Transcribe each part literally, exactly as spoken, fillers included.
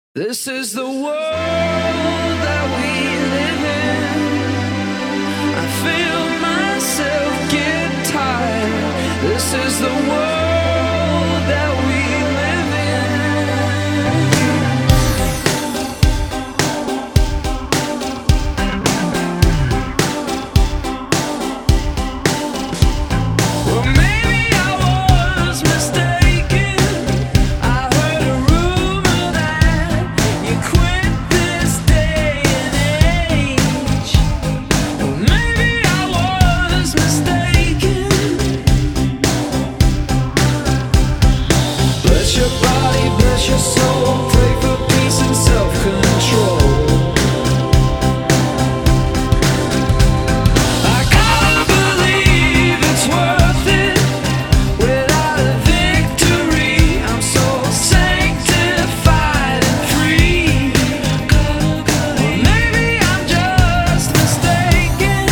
This is the world that we live in. I feel myself get tired. This is the world that we live in. Well, maybe I was mistaken. I heard a rumor that you quit this day and age. Well, maybe I was mistaken. Bless your body, bless your soul. Pray for peace and self-control. I gotta believe it's worth it. Without a victory, I'm so sanctified and free. Or maybe I'm just mistaken.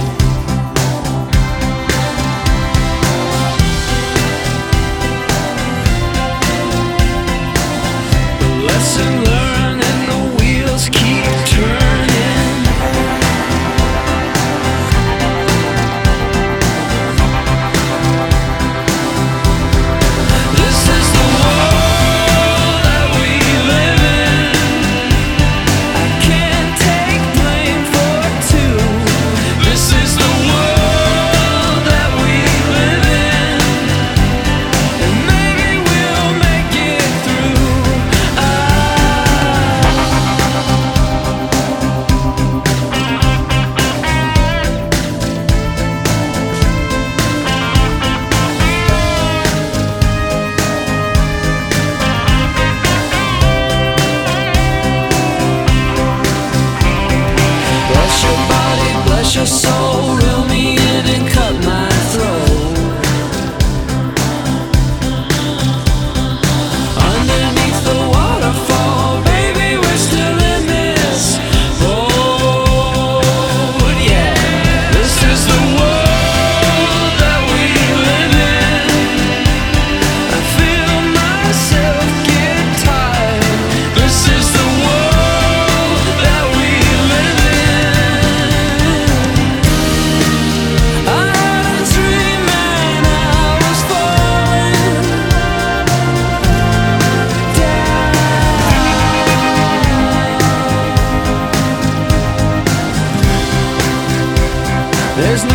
Lesson learned and the wheels keep turning. This is the world that we live in. I can't take blame for two. This is the world that we live in, and maybe we'll make it through. Bless your body, bless your soul. Reel me in and cut my throat. Underneath the waterfall, baby, we're still in this boat. Yeah, this is the world that we live in. I feel myself get tired. This is the world that we live in. I had a dream and I was falling down. There's no